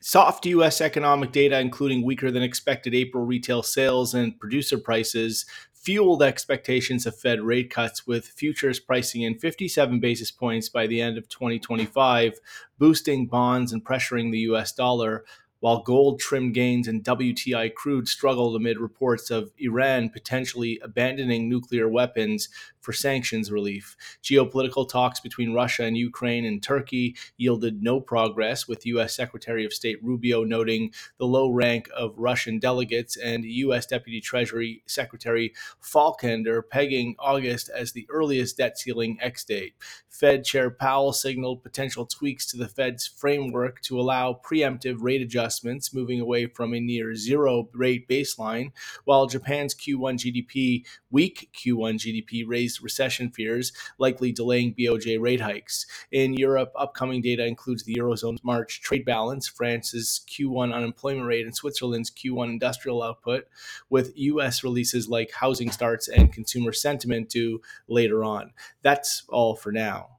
Soft U.S. economic data, including weaker than expected April retail sales and producer prices, fueled expectations of Fed rate cuts, with futures pricing in 57 basis points by the end of 2025, boosting bonds and pressuring the U.S. dollar, while gold trimmed gains and WTI crude struggled amid reports of Iran potentially abandoning nuclear weapons for sanctions relief. Geopolitical talks between Russia and Ukraine and Turkey yielded no progress, with U.S. Secretary of State Rubio noting the low rank of Russian delegates and U.S. Deputy Treasury Secretary Falkender pegging August as the earliest debt ceiling X date. Fed Chair Powell signaled potential tweaks to the Fed's framework to allow preemptive rate adjustments, moving away from a near zero rate baseline, while Japan's weak Q1 GDP raised recession fears, likely delaying BOJ rate hikes. In Europe, upcoming data includes the Eurozone's March trade balance, France's Q1 unemployment rate, and Switzerland's Q1 industrial output, with U.S. releases like housing starts and consumer sentiment due later on. That's all for now.